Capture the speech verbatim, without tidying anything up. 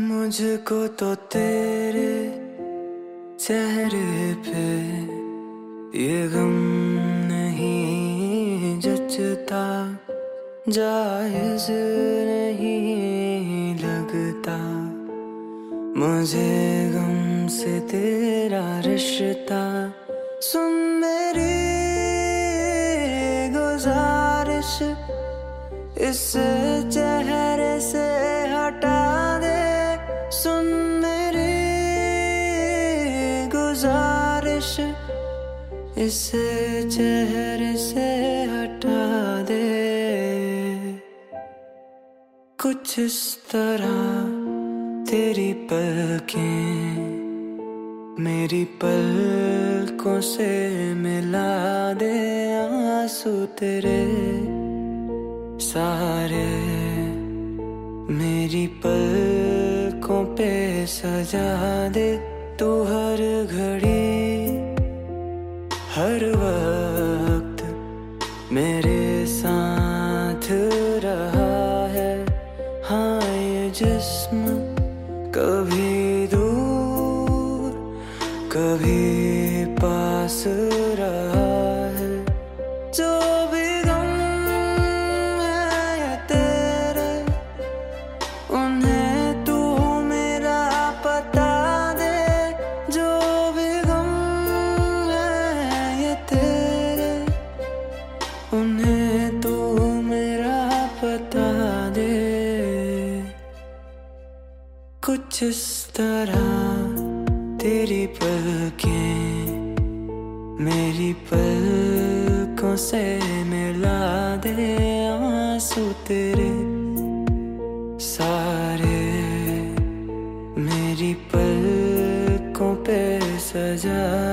मुझको तो तेरे चेहरे पे ये गम नहीं जचता, जायज नहीं लगता मुझे गम से तेरा रिश्ता। सुन मेरी गुजारिश, इस चेहरे से हटा दे। सुन मेरी गुजारिश, इस चेहरे से हटा दे। कुछ इस तरह तेरी पलकें मेरी पलकों से मिला दे। आंसू तेरे सारे मेरी पलकों पे सजा दे। तू हर घड़ी हर वक्त मेरे साथ रहा है। हाँ ये जिस्म कभी दूर कभी पास रहा है। जो भी गम है ये तेरे, उन्हें तू मेरा पता दे। जो भी गम है ये तेरे, उन्हें तू मेरा पता दे। कुछ इस तरह तेरी पलकें मेरी पलकों से मिला दे। आंसू तेरे सारे मेरी पलकों पे सजा